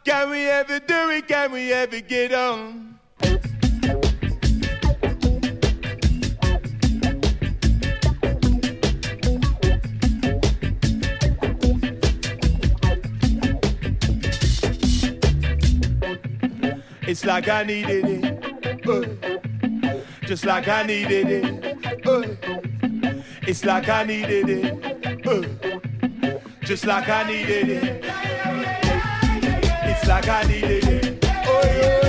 Can we ever do it? Can we ever get on? It's like I needed it, just like I needed it. It's like I needed it, just like I needed it. It's like I needed it.